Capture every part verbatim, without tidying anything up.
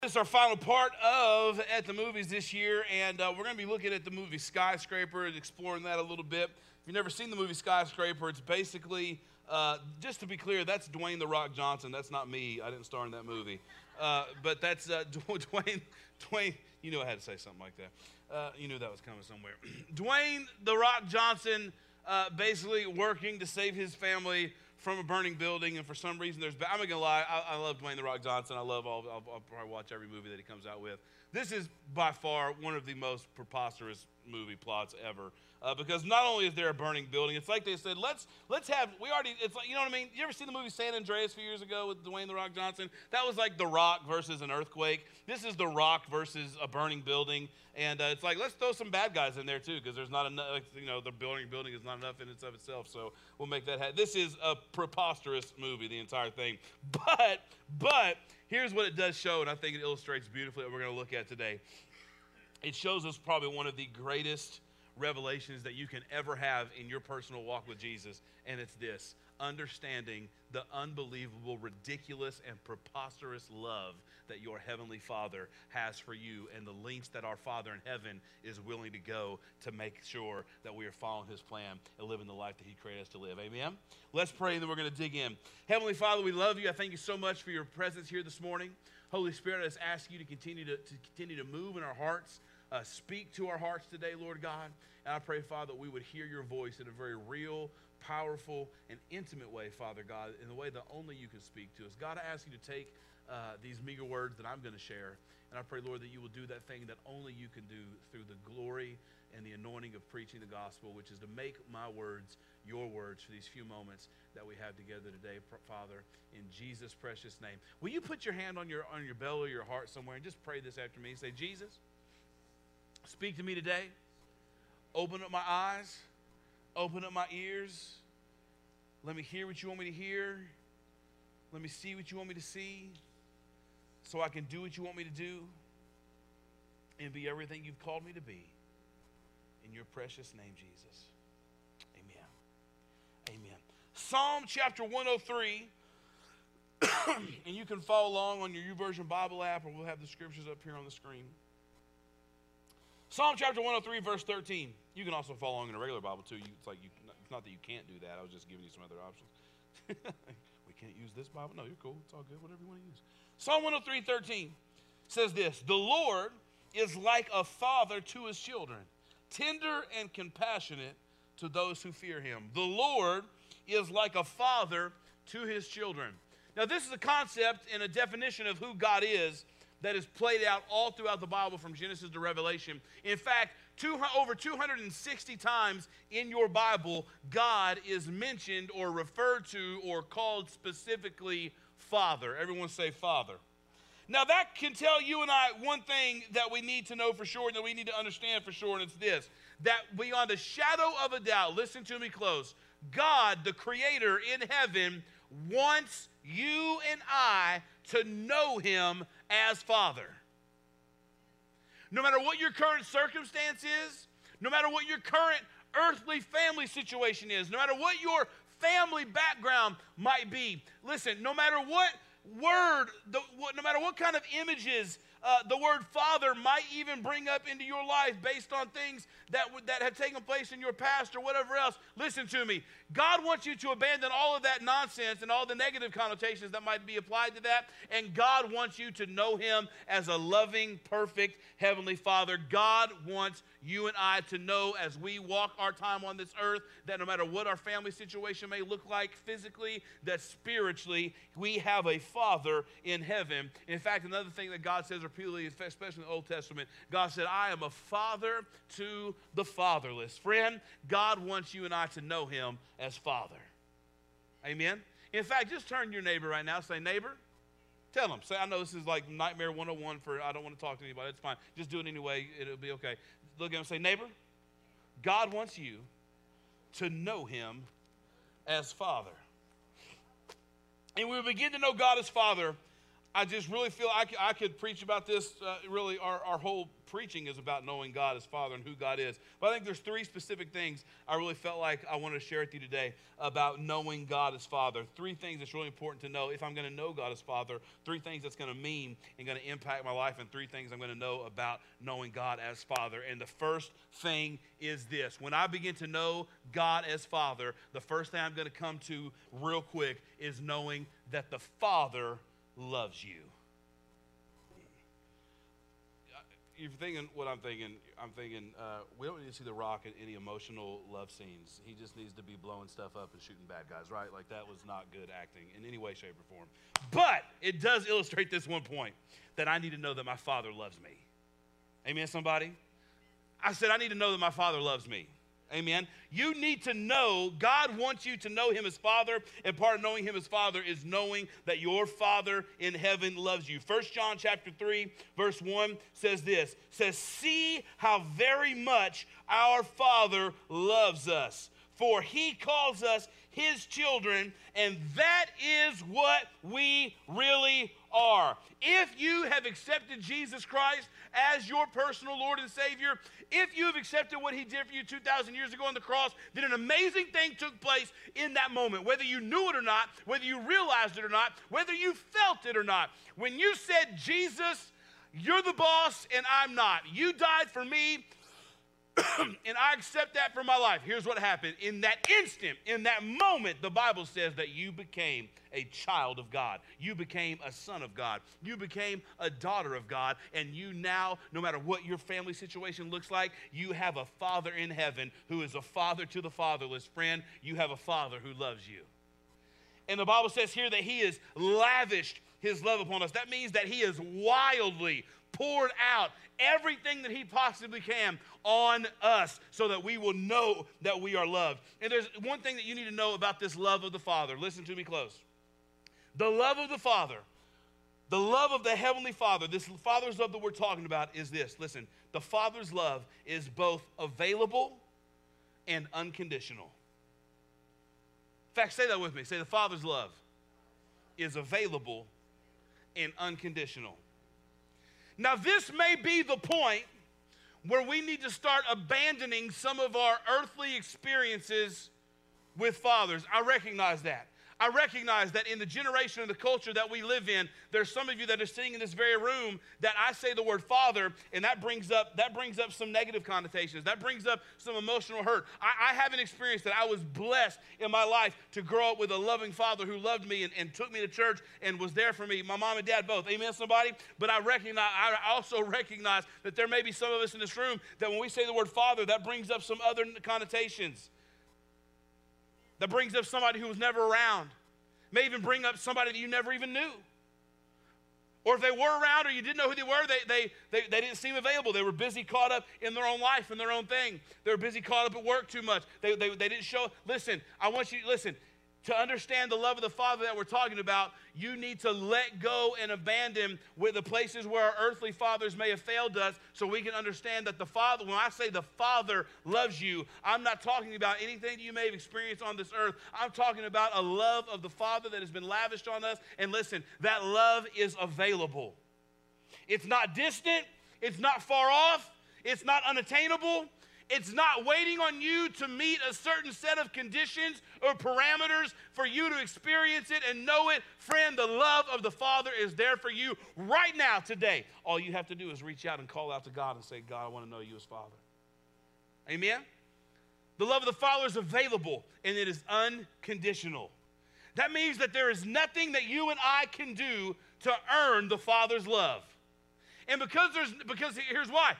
This is our final part of At the Movies this year, and uh, we're going to be looking at the movie Skyscraper and exploring that a little bit. If you've never seen the movie Skyscraper, it's basically, uh, just to be clear, that's Dwayne "The Rock" Johnson. That's not me. I didn't star in that movie. Uh, but that's uh, Dwayne, Dwayne, you knew I had to say something like that. Uh, you knew that was coming somewhere. Dwayne "The Rock" Johnson uh, basically working to save his family from a burning building, and for some reason there's, I'm not gonna lie, I, I love Dwayne "The Rock" Johnson. I love all, I'll, I'll probably watch every movie that he comes out with. This is by far one of the most preposterous movie plots ever. Uh, because not only is there a burning building, it's like they said, let's let's have, we already, it's like, you know what I mean? You ever see the movie San Andreas a few years ago with Dwayne "The Rock" Johnson? That was like The Rock versus an earthquake. This is The Rock versus a burning building. And uh, it's like, let's throw some bad guys in there too, because there's not enough, like, you know, the building building is not enough in and of itself. So we'll make that happen. This is a preposterous movie, the entire thing. But, but, here's what it does show, and I think it illustrates beautifully what we're going to look at today. It shows us probably one of the greatest revelations that you can ever have in your personal walk with Jesus, and it's this: understanding the unbelievable, ridiculous, and preposterous love that your Heavenly Father has for you, and the lengths that our Father in heaven is willing to go to make sure that we are following His plan and living the life that He created us to live. Amen? Let's pray, and then we're going to dig in. Heavenly Father, we love you. I thank you so much for your presence here this morning. Holy Spirit, I just ask you to continue to, to continue to move in our hearts. Uh, speak to our hearts today, Lord God. And I pray, Father, that we would hear your voice in a very real, powerful, and intimate way, Father God, in the way that only you can speak to us. God, I ask you to take uh, these meager words that I'm going to share, and I pray, Lord, that you will do that thing that only you can do through the glory and the anointing of preaching the gospel, which is to make my words your words for these few moments that we have together today, Father, in Jesus' precious name. Will you put your hand on your, on your belly or your heart somewhere and just pray this after me? Say, Jesus, speak to me today. Open up my eyes. Open up my ears. Let me hear what you want me to hear. Let me see what you want me to see, so I can do what you want me to do and be everything you've called me to be. In your precious name, Jesus. Amen. Amen. Psalm chapter one oh three, and you can follow along on your YouVersion Bible app, or we'll have the scriptures up here on the screen. Psalm chapter one oh three, verse thirteen. You can also follow along in a regular Bible too. You, it's like you, it's not that you can't do that. I was just giving you some other options. We can't use this Bible. No, you're cool. It's all good. Whatever you want to use. Psalm one oh three, thirteen says this: the Lord is like a father to his children, tender and compassionate to those who fear him. The Lord is like a father to his children. Now, this is a concept and a definition of who God is that is played out all throughout the Bible from Genesis to Revelation. In fact, two, over two hundred sixty times in your Bible, God is mentioned or referred to or called specifically Father. Everyone say Father. Now, that can tell you and I one thing that we need to know for sure and that we need to understand for sure, and it's this: that beyond a shadow of a doubt, listen to me close, God, the Creator in heaven, wants you and I to know him as Father. No matter what your current circumstance is, no matter what your current earthly family situation is, no matter what your family background might be, listen, no matter what word, the, what, no matter what kind of images uh, the word Father might even bring up into your life based on things that, w- that have taken place in your past or whatever else, listen to me. God wants you to abandon all of that nonsense and all the negative connotations that might be applied to that, and God wants you to know him as a loving, perfect Heavenly Father. God wants you and I to know as we walk our time on this earth that no matter what our family situation may look like physically, that spiritually we have a Father in heaven. In fact, another thing that God says repeatedly, especially in the Old Testament, God said, I am a father to the fatherless. Friend, God wants you and I to know him as Father. Amen? In fact, just turn to your neighbor right now. Say, neighbor, tell him. Say, I know this is like Nightmare one oh one for I don't want to talk to anybody. It's fine. Just do it anyway. It'll be okay. Look at him and say, neighbor, God wants you to know him as Father. And when we begin to know God as Father, I just really feel I could, I could preach about this. Uh, really, our, our whole preaching is about knowing God as Father and who God is. But I think there's three specific things I really felt like I wanted to share with you today about knowing God as Father. Three things that's really important to know if I'm going to know God as Father. Three things that's going to mean and going to impact my life. And three things I'm going to know about knowing God as Father. And the first thing is this. When I begin to know God as Father, the first thing I'm going to come to real quick is knowing that the Father loves you. You're thinking what I'm thinking. I'm thinking uh, we don't need to see The Rock in any emotional love scenes. He just needs to be blowing stuff up and shooting bad guys, right? Like that was not good acting in any way, shape, or form. But it does illustrate this one point, that I need to know that my Father loves me. Amen, somebody? I said I need to know that my Father loves me. Amen. You need to know, God wants you to know him as Father, and part of knowing him as Father is knowing that your Father in heaven loves you. First John chapter three, verse one says this, says, see how very much our Father loves us, for he calls us his children, and that is what we really are. If you have accepted Jesus Christ as your personal Lord and Savior, if you have accepted what he did for you two thousand years ago on the cross, then an amazing thing took place in that moment, whether you knew it or not, whether you realized it or not, whether you felt it or not. When you said, Jesus, you're the boss and I'm not. You died for me, and I accept that for my life. Here's what happened. In that instant, in that moment, the Bible says that you became a child of God. You became a son of God. You became a daughter of God. And you now, no matter what your family situation looks like, you have a Father in heaven who is a father to the fatherless. Friend, you have a Father who loves you. And the Bible says here that he has lavished his love upon us. That means that he is wildly poured out everything that he possibly can on us so that we will know that we are loved. And there's one thing that you need to know about this love of the Father. Listen to me close. The love of the Father, the love of the Heavenly Father, this Father's love that we're talking about is this. Listen, the Father's love is both available and unconditional. In fact, say that with me. Say the Father's love is available and unconditional. Now, this may be the point where we need to start abandoning some of our earthly experiences with fathers. I recognize that. I recognize that in the generation and the culture that we live in, there's some of you that are sitting in this very room that I say the word father, and that brings up that brings up some negative connotations. That brings up some emotional hurt. I, I haven't experienced that. I was blessed in my life to grow up with a loving father who loved me and, and took me to church and was there for me. My mom and dad both. Amen, somebody? But I recognize, I also recognize that there may be some of us in this room that when we say the word father, that brings up some other connotations. That brings up somebody who was never around. May even bring up somebody that you never even knew. Or if they were around or you didn't know who they were, they, they, they, they didn't seem available. They were busy, caught up in their own life and their own thing. They were busy, caught up at work too much. They, they, they didn't show. Listen, I want you to listen. To understand the love of the Father that we're talking about, you need to let go and abandon with the places where our earthly fathers may have failed us so we can understand that the Father, when I say the Father loves you, I'm not talking about anything that you may have experienced on this earth. I'm talking about a love of the Father that has been lavished on us. And listen, that love is available. It's not distant. It's not far off. It's not unattainable. It's not waiting on you to meet a certain set of conditions or parameters for you to experience it and know it. Friend, the love of the Father is there for you right now, today. All you have to do is reach out and call out to God and say, God, I want to know you as Father. Amen? The love of the Father is available, and it is unconditional. That means that there is nothing that you and I can do to earn the Father's love. And because there's, because here's why.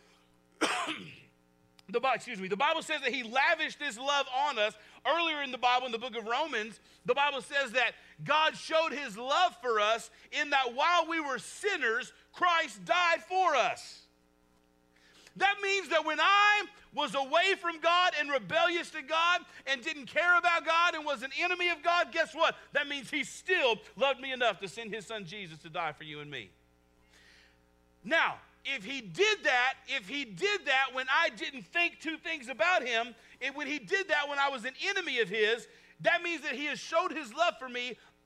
The, excuse me, the Bible says that he lavished this love on us. Earlier in the Bible, in the book of Romans, the Bible says that God showed his love for us in that while we were sinners, Christ died for us. That means that when I was away from God and rebellious to God and didn't care about God and was an enemy of God, guess what? That means he still loved me enough to send his son Jesus to die for you and me. Now, if he did that, if he did that when I didn't think two things about him, and when he did that when I was an enemy of his, that means that he has showed his love for me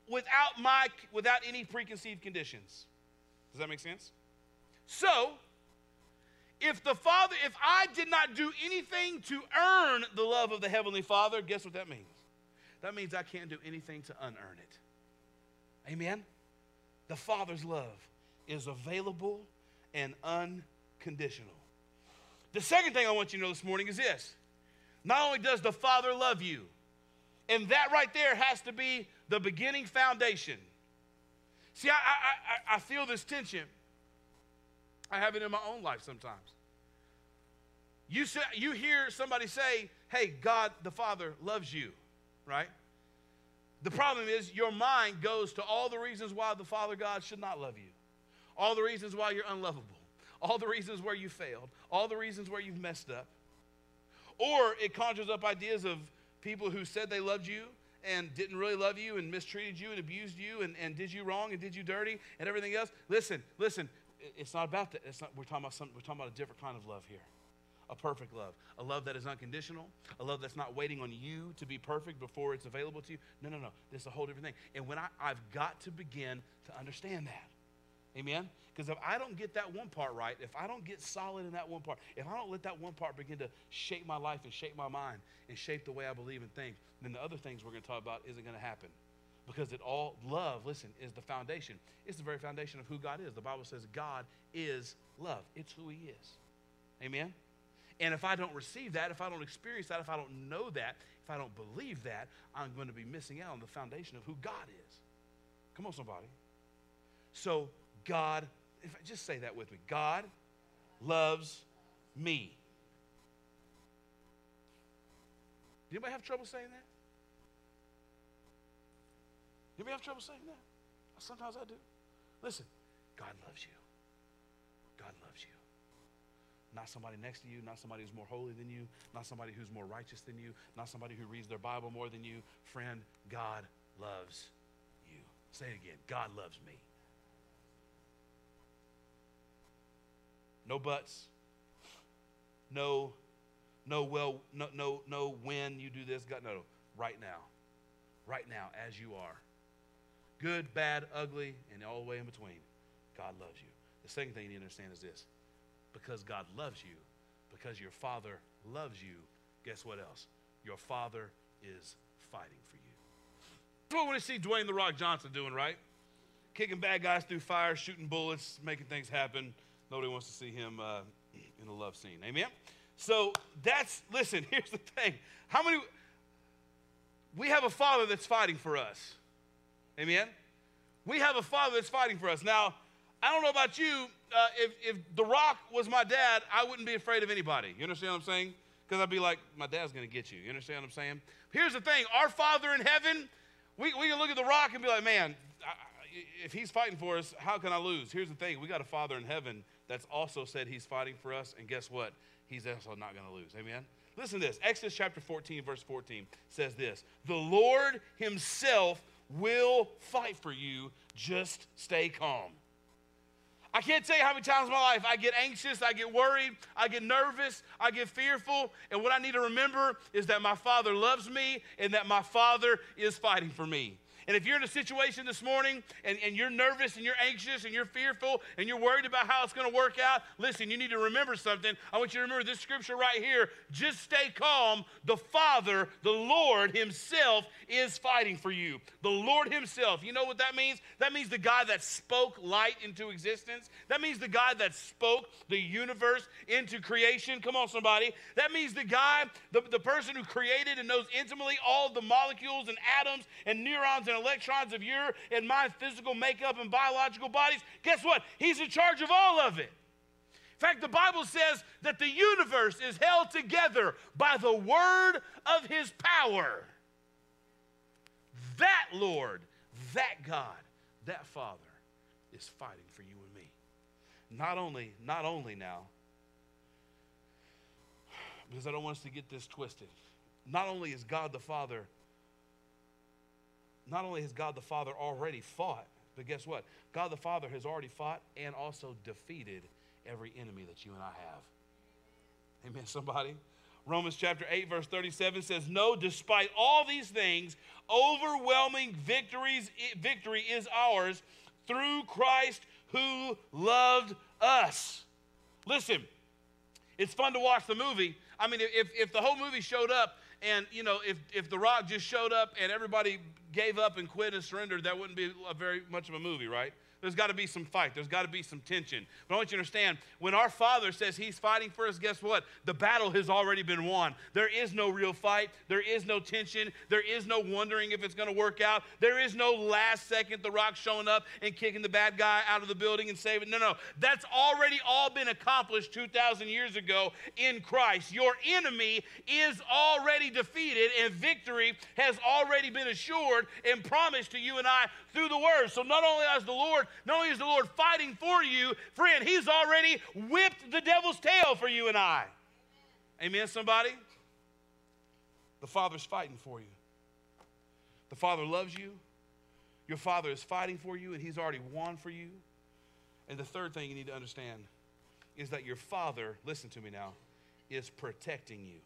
without my without any preconceived conditions. Does that make sense? So, if the Father, if I did not do anything to earn the love of the Heavenly Father, guess what that means? That means I can't do anything to unearn it. Amen? The Father's love is available and unconditional. The second thing I want you to know this morning is this. Not only does the Father love you, and that right there has to be the beginning foundation. See, I, I, I, I feel this tension. I have it in my own life sometimes. You, say, you hear somebody say, hey, God the Father loves you, right? The problem is your mind goes to all the reasons why the Father God should not love you. All the reasons why you're unlovable. All the reasons where you failed. All the reasons where you've messed up. Or it conjures up ideas of people who said they loved you and didn't really love you and mistreated you and abused you and, and did you wrong and did you dirty and everything else. Listen, listen, it's not about that. It's not, we're talking about something, we're talking about a different kind of love here. A perfect love. A love that is unconditional. A love that's not waiting on you to be perfect before it's available to you. No, no, no. This is a whole different thing. And when I, I've got to begin to understand that. Amen? Because if I don't get that one part right, if I don't get solid in that one part, if I don't let that one part begin to shape my life and shape my mind and shape the way I believe in things, then the other things we're going to talk about isn't going to happen. Because it all, love, listen, is the foundation. It's the very foundation of who God is. The Bible says God is love. It's who he is. Amen? And if I don't receive that, if I don't experience that, if I don't know that, if I don't believe that, I'm going to be missing out on the foundation of who God is. Come on, somebody. So, God, if I just say that with me, God loves me. Do anybody have trouble saying that? Do anybody have trouble saying that? Sometimes I do. Listen, God loves you. God loves you. Not somebody next to you, not somebody who's more holy than you, not somebody who's more righteous than you, not somebody who reads their Bible more than you. Friend, God loves you. Say it again. God loves me. No buts. No, no, well, no, no, no, when you do this. God, no, right now. Right now, as you are. Good, bad, ugly, and all the way in between. God loves you. The second thing you need to understand is this. Because God loves you, because your Father loves you, guess what else? Your Father is fighting for you. That's what we want to see Dwayne "The Rock" Johnson doing, right? Kicking bad guys through fire, shooting bullets, making things happen. Nobody wants to see him uh, in a love scene. Amen? So that's, listen, here's the thing. How many, we have a Father that's fighting for us. Amen? We have a Father that's fighting for us. Now, I don't know about you, uh, if, if The Rock was my dad, I wouldn't be afraid of anybody. You understand what I'm saying? Because I'd be like, my dad's going to get you. You understand what I'm saying? Here's the thing. Our Father in heaven, we, we can look at The Rock and be like, man, I, if he's fighting for us, how can I lose? Here's the thing. We got a Father in heaven that's also said he's fighting for us, and guess what? He's also not going to lose. Amen? Listen to this. Exodus chapter fourteen, verse fourteen says this. The Lord himself will fight for you. Just stay calm. I can't tell you how many times in my life I get anxious, I get worried, I get nervous, I get fearful, and what I need to remember is that my Father loves me and that my Father is fighting for me. And if you're in a situation this morning and, and you're nervous and you're anxious and you're fearful and you're worried about how it's going to work out, listen, you need to remember something. I want you to remember this scripture right here. Just stay calm. The Father, the Lord himself is fighting for you. The Lord himself. You know what that means? That means the God that spoke light into existence. That means the God that spoke the universe into creation. Come on, somebody. That means the guy, the, the person who created and knows intimately all the molecules and atoms and neurons and electrons of your and my physical makeup and biological bodies. Guess what? He's in charge of all of it. In fact, the Bible says that the universe is held together by the word of his power. That Lord, that God, that Father is fighting for you and me. Not only, not only now, because I don't want us to get this twisted. Not only is God the Father Not only has God the Father already fought, but guess what? God the Father has already fought and also defeated every enemy that you and I have. Amen, somebody? Romans chapter eight, verse thirty-seven says, no, despite all these things, overwhelming victories, victory is ours through Christ who loved us. Listen, it's fun to watch the movie. I mean, if, if the whole movie showed up and, you know, if, if The Rock just showed up and everybody gave up and quit and surrendered, that wouldn't be a very much of a movie, right? There's got to be some fight. There's got to be some tension. But I want you to understand, when our Father says he's fighting for us, guess what? The battle has already been won. There is no real fight. There is no tension. There is no wondering if it's going to work out. There is no last second The Rock showing up and kicking the bad guy out of the building and saving. No, no. That's already all been accomplished two thousand years ago in Christ. Your enemy is already defeated, and victory has already been assured and promised to you and I through the Word. So not only is the Lord Not only is the Lord fighting for you, friend, he's already whipped the devil's tail for you and I. Amen, somebody? The Father's fighting for you. The Father loves you. Your Father is fighting for you, and he's already won for you. And the third thing you need to understand is that your Father, listen to me now, is protecting you.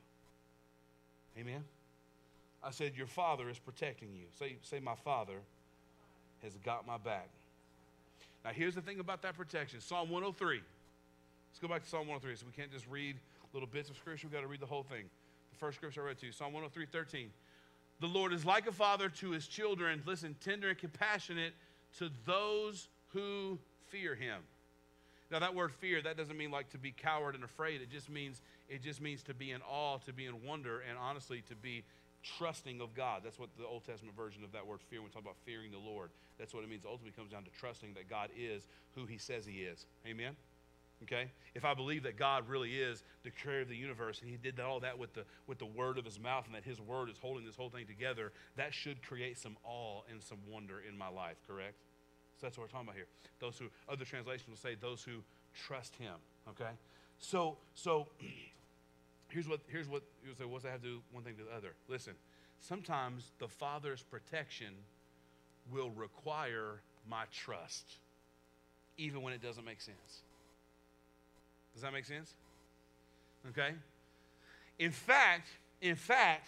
Amen? I said your Father is protecting you. Say, say my Father has got my back. Now, here's the thing about that protection. Psalm one oh three. Let's go back to Psalm one oh three. So we can't just read little bits of scripture. We've got to read the whole thing. The first scripture I read to you, Psalm one oh three, thirteen. The Lord is like a father to his children. Listen, tender and compassionate to those who fear him. Now, that word fear, that doesn't mean like to be coward and afraid. It just means, it just means to be in awe, to be in wonder, and honestly, to be trusting of God. That's what the Old Testament version of that word fear, when we talk about fearing the Lord, that's what it means. Ultimately, it comes down to trusting that God is who he says he is. Amen? Okay? If I believe that God really is the creator of the universe, and he did all that with the, with the word of his mouth, and that his word is holding this whole thing together, that should create some awe and some wonder in my life, correct? So that's what we're talking about here. Those who, other translations will say, those who trust him, okay? So, so, Here's what, here's what, you say, what's that have to do one thing to the other? Listen, sometimes the Father's protection will require my trust, even when it doesn't make sense. Does that make sense? Okay? In fact, in fact,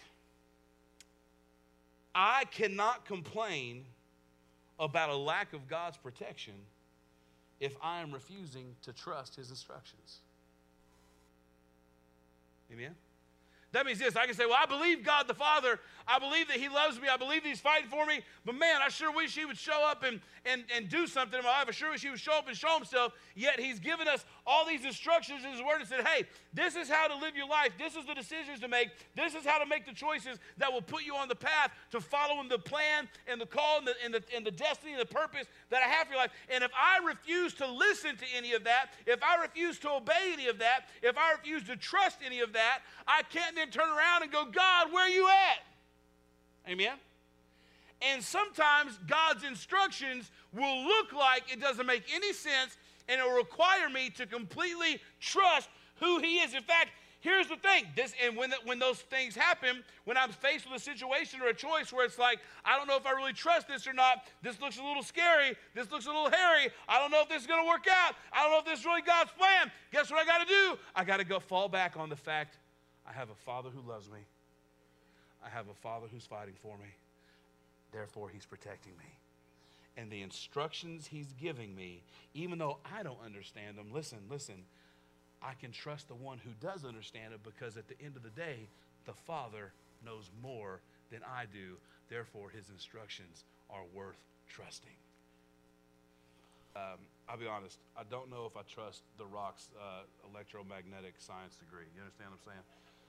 I cannot complain about a lack of God's protection if I am refusing to trust his instructions. Amen? That means this. I can say, well, I believe God the Father. I believe that he loves me. I believe that he's fighting for me. But man, I sure wish he would show up and, and, and do something in my life. I sure wish he would show up and show himself. Yet he's given us all these instructions in his word and said, hey, this is how to live your life. This is the decisions to make. This is how to make the choices that will put you on the path to following the plan and the call and the, and the, and the destiny and the purpose that I have for your life. And if I refuse to listen to any of that, if I refuse to obey any of that, if I refuse to trust any of that, I can't then turn around and go, God, where are you at? Amen? And sometimes God's instructions will look like it doesn't make any sense, and it will require me to completely trust who he is. In fact, here's the thing. This, and when, the, when those things happen, when I'm faced with a situation or a choice where it's like, I don't know if I really trust this or not. This looks a little scary. This looks a little hairy. I don't know if this is going to work out. I don't know if this is really God's plan. Guess what I got to do? I got to go fall back on the fact I have a Father who loves me. I have a Father who's fighting for me. Therefore, he's protecting me. And the instructions he's giving me, even though I don't understand them, listen, listen, I can trust the one who does understand it, because at the end of the day, the Father knows more than I do. Therefore, his instructions are worth trusting. Um, I'll be honest, I don't know if I trust The Rock's uh, electromagnetic science degree. You understand what I'm saying?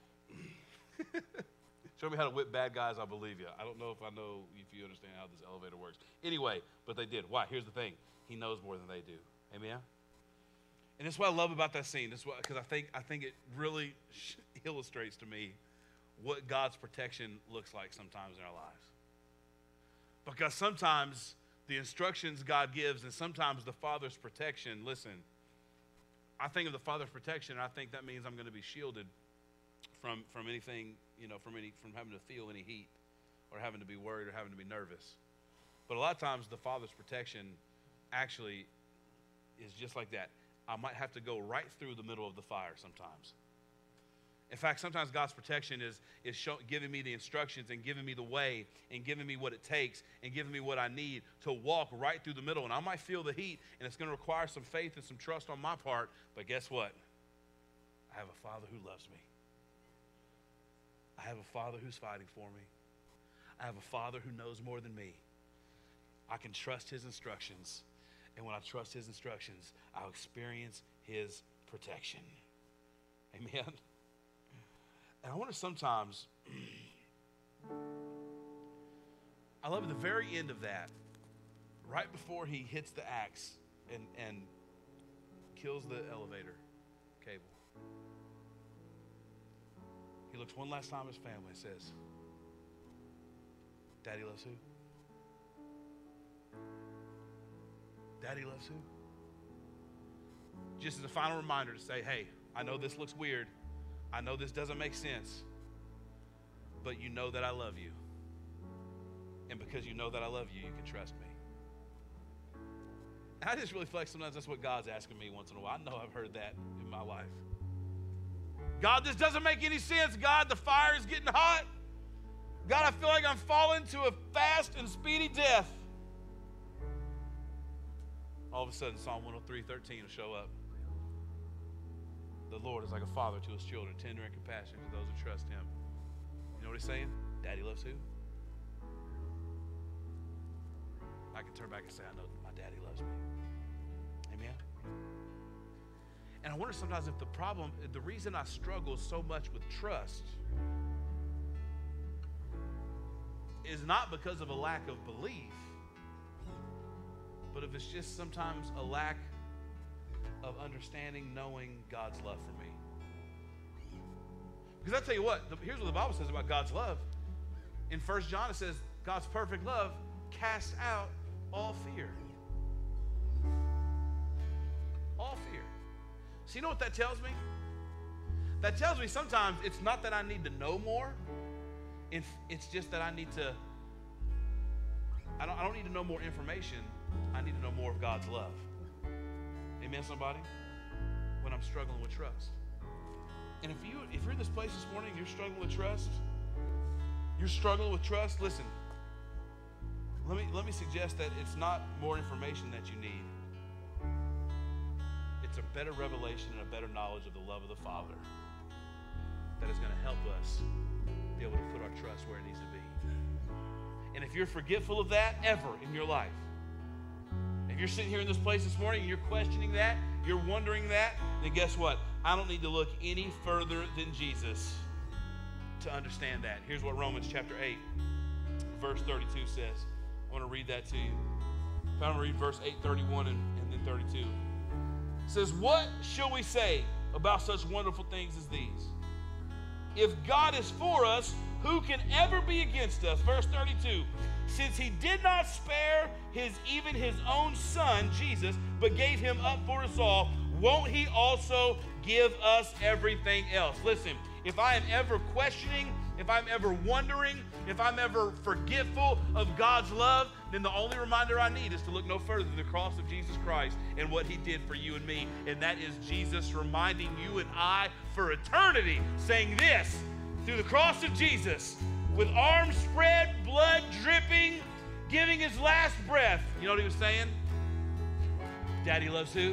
Show me how to whip bad guys, I'll believe you. I don't know if I know if you understand how this elevator works. Anyway, but they did. Why? Here's the thing. He knows more than they do. Amen? And that's what I love about that scene. That's what, because I think, I think it really illustrates to me what God's protection looks like sometimes in our lives. Because sometimes the instructions God gives, and sometimes the Father's protection, listen, I think of the Father's protection, and I think that means I'm going to be shielded from, from anything, you know, from any from having to feel any heat or having to be worried or having to be nervous. But a lot of times the Father's protection actually is just like that. I might have to go right through the middle of the fire sometimes. In fact, sometimes God's protection is, is show, giving me the instructions and giving me the way and giving me what it takes and giving me what I need to walk right through the middle. And I might feel the heat, and it's going to require some faith and some trust on my part. But guess what? I have a Father who loves me. I have a Father who's fighting for me. I have a Father who knows more than me. I can trust his instructions. And when I trust his instructions, I'll experience his protection. Amen. And I wonder sometimes, I love at the very end of that, right before he hits the axe and, and kills the elevator cable, he looks one last time at his family and says, Daddy loves who? Daddy loves who? Just as a final reminder to say, hey, I know this looks weird. I know this doesn't make sense. But you know that I love you. And because you know that I love you, you can trust me. And I just really feel like sometimes that's what God's asking me once in a while. I know I've heard that in my life. God, this doesn't make any sense. God, the fire is getting hot. God, I feel like I'm falling to a fast and speedy death. All of a sudden, Psalm one oh three, thirteen will show up. The Lord is like a father to his children, tender and compassionate to those who trust him. You know what he's saying? Daddy loves who? I can turn back and say, I know my daddy loves me. Amen? And I wonder sometimes if the problem, the reason I struggle so much with trust is not because of a lack of belief, but if it's just sometimes a lack of understanding, knowing God's love for me. Because I tell you what, the, here's what the Bible says about God's love. In First John it says, God's perfect love casts out all fear. All fear. So you know what that tells me? That tells me sometimes it's not that I need to know more. It's just that I need to, I don't, I don't need to know more information. I need to know more of God's love. Amen, somebody? When I'm struggling with trust. And if, you, if you're in this place this morning and you're struggling with trust, you're struggling with trust, listen, let me, let me suggest that it's not more information that you need. It's a better revelation and a better knowledge of the love of the Father that is going to help us be able to put our trust where it needs to be. And if you're forgetful of that ever in your life, if you're sitting here in this place this morning and you're questioning that, you're wondering that, then guess what? I don't need to look any further than Jesus to understand that. Here's what Romans chapter eight, verse thirty-two says. I want to read that to you. I'm going to read verse eight, thirty-one, and, and then thirty-two. It says, what shall we say about such wonderful things as these? If God is for us, who can ever be against us? Verse thirty-two. Since he did not spare his even his own son, Jesus, but gave him up for us all, won't he also give us everything else? Listen, if I am ever questioning, if I'm ever wondering, if I'm ever forgetful of God's love, then the only reminder I need is to look no further than the cross of Jesus Christ and what he did for you and me. And that is Jesus reminding you and I for eternity, saying this, through the cross of Jesus, with arms spread, blood dripping, giving his last breath. You know what he was saying? Daddy loves who?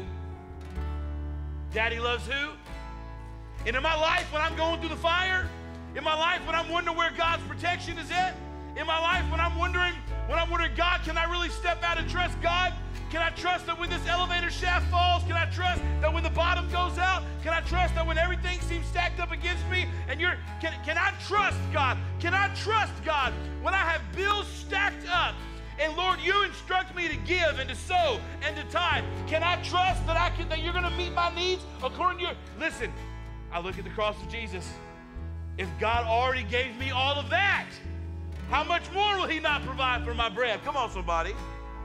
Daddy loves who? And in my life, when I'm going through the fire, in my life, when I'm wondering where God's protection is at, in my life, when I'm wondering, when I'm wondering, God, can I really step out and trust God? Can I trust that when this elevator shaft falls, can I trust that when the bottom goes out, can I trust that when everything seems stacked up against me, and you're, can, can I trust God? Can I trust God when I have bills stacked up, and Lord, you instruct me to give and to sow and to tithe? Can I trust that I can, that you're going to meet my needs according to your, listen, I look at the cross of Jesus. If God already gave me all of that, how much more will he not provide for my bread? Come on, somebody.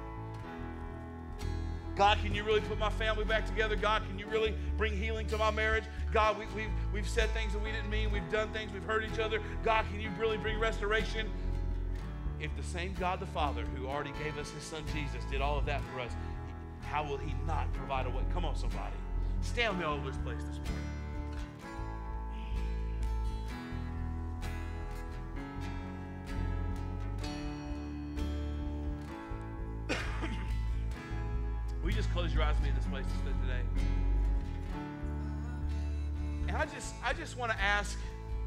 God, can you really put my family back together? God, can you really bring healing to my marriage? God, we, we've, we've said things that we didn't mean. We've done things. We've hurt each other. God, can you really bring restoration? If the same God the Father who already gave us his son Jesus did all of that for us, how will he not provide a way? Come on, somebody. Stand with me all over this place this morning. drives me in this place today. And I just, I just want to ask,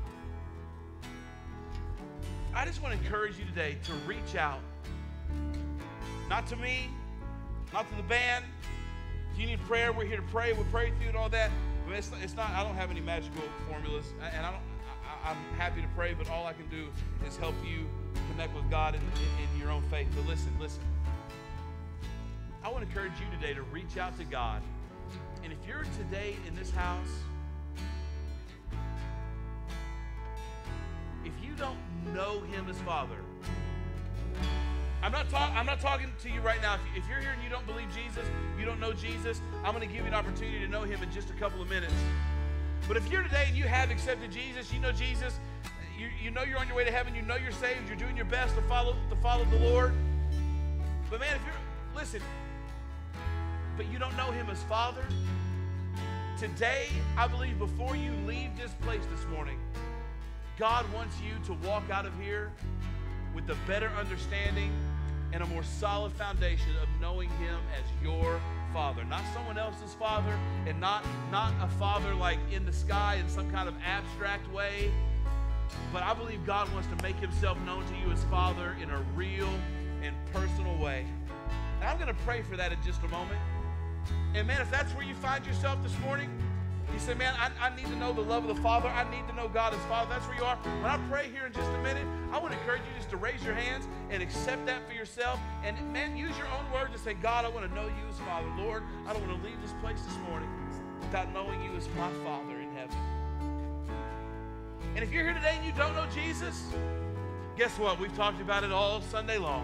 I just want to encourage you today to reach out. Not to me, not to the band. If you need prayer, we're here to pray. We'll pray through and all that. But it's, it's not, I don't have any magical formulas. And I don't, I, I'm happy to pray, but all I can do is help you connect with God in, in, in your own faith. But listen, listen. I want to encourage you today to reach out to God. And if you're today in this house, if you don't know him as Father, I'm not, talk, I'm not talking to you right now. If, if you're here and you don't believe Jesus, you don't know Jesus, I'm going to give you an opportunity to know him in just a couple of minutes. But if you're today and you have accepted Jesus, you know Jesus, you, you know you're on your way to heaven, you know you're saved, you're doing your best to follow, to follow the Lord. But man, if you're, listen, but you don't know him as Father, today, I believe before you leave this place this morning, God wants you to walk out of here with a better understanding and a more solid foundation of knowing him as your Father. Not someone else's Father, and not, not a Father like in the sky in some kind of abstract way, but I believe God wants to make himself known to you as Father in a real and personal way. And I'm going to pray for that in just a moment. And man, if that's where you find yourself this morning, you say, man, I, I need to know the love of the Father. I need to know God as Father. That's where you are. When I pray here in just a minute, I want to encourage you just to raise your hands and accept that for yourself. And man, use your own words to say, God, I want to know you as Father. Lord, I don't want to leave this place this morning without knowing you as my Father in heaven. And if you're here today and you don't know Jesus, guess what? We've talked about it all Sunday long.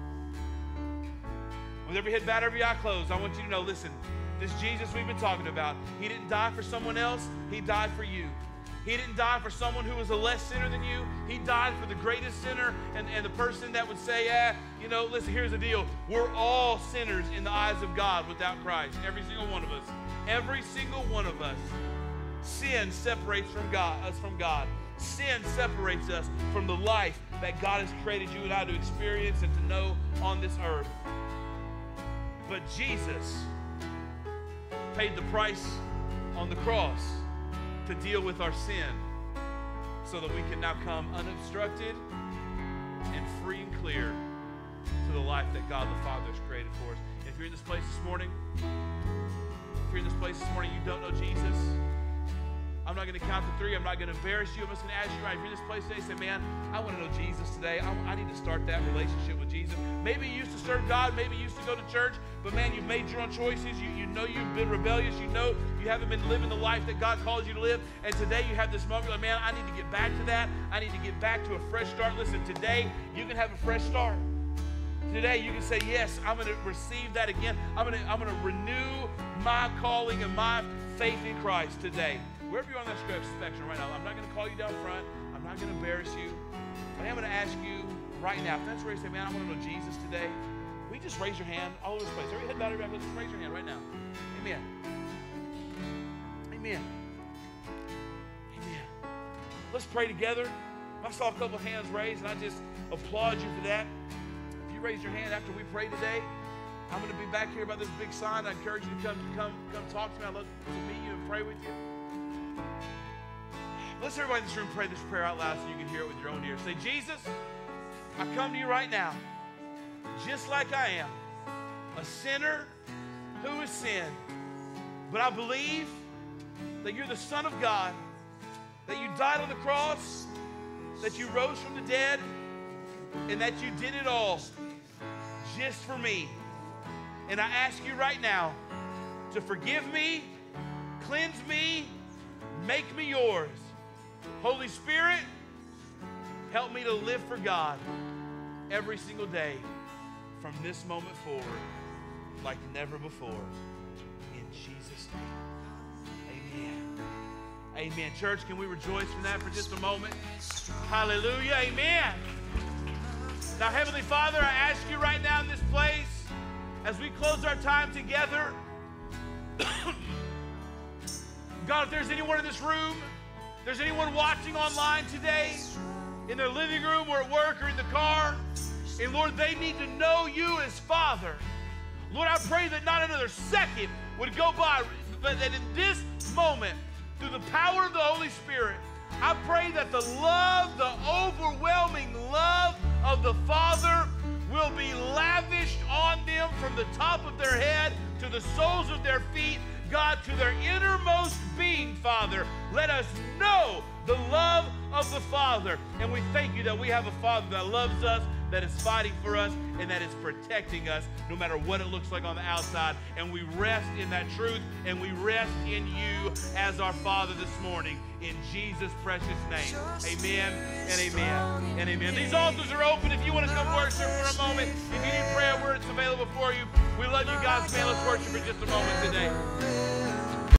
With every head bowed, every eye closed, I want you to know, listen, this Jesus we've been talking about, he didn't die for someone else, he died for you. He didn't die for someone who was a less sinner than you. He died for the greatest sinner and, and the person that would say, ah, you know, listen, here's the deal. We're all sinners in the eyes of God without Christ. Every single one of us. Every single one of us. Sin separates from God, us from God. Sin separates us from the life that God has created you and I to experience and to know on this earth. But Jesus paid the price on the cross to deal with our sin so that we can now come unobstructed and free and clear to the life that God the Father has created for us. If you're in this place this morning, if you're in this place this morning, you don't know Jesus, I'm not going to count to three. I'm not going to embarrass you. I'm just going to ask you, right, if you're in this place today, say, man, I want to know Jesus today. I, I need to start that relationship with Jesus. Maybe you used to serve God. Maybe you used to go to church. But, man, you've made your own choices. You, you know you've been rebellious. You know you haven't been living the life that God calls you to live. And today you have this moment, like, man, I need to get back to that. I need to get back to a fresh start. Listen, today you can have a fresh start. Today you can say, yes, I'm going to receive that again. I'm going to, I'm going to renew my calling and my faith in Christ today. Wherever you're on that spectrum right now, I'm not going to call you down front. I'm not going to embarrass you. But I'm going to ask you right now, if that's where you say, man, I want to know Jesus today, will you just raise your hand all over this place? Every head bowed, every eye closed, just raise your hand right now. Amen. Amen. Amen. Let's pray together. I saw a couple of hands raised, and I just applaud you for that. If you raise your hand after we pray today, I'm going to be back here by this big sign. I encourage you to come, come, come talk to me. I'd love to meet you and pray with you. Let's everybody in this room pray this prayer out loud so you can hear it with your own ears. Say, Jesus, I come to you right now, just like I am, a sinner who has sinned. But I believe that you're the Son of God, that you died on the cross, that you rose from the dead, and that you did it all just for me. And I ask you right now to forgive me, cleanse me, make me yours. Holy Spirit, help me to live for God every single day from this moment forward like never before. In Jesus' name, amen. Amen. Church, can we rejoice from that for just a moment? Hallelujah, amen. Now, Heavenly Father, I ask you right now in this place, as we close our time together, God, if there's anyone in this room, if there's anyone watching online today, in their living room or at work or in the car, and Lord, they need to know you as Father. Lord, I pray that not another second would go by, but that in this moment, through the power of the Holy Spirit, I pray that the love, the overwhelming love of the Father will be lavished on them from the top of their head to the soles of their feet, God, to their innermost being, Father. Let us know the love of the Father. And we thank you that we have a Father that loves us, that is fighting for us, and that is protecting us no matter what it looks like on the outside. And we rest in that truth, and we rest in you as our Father this morning. In Jesus' precious name, amen and amen and amen. These altars are open if you want to come worship for a moment. If you need prayer, where it's available for you. We love you guys, man. Let's worship for just a moment today.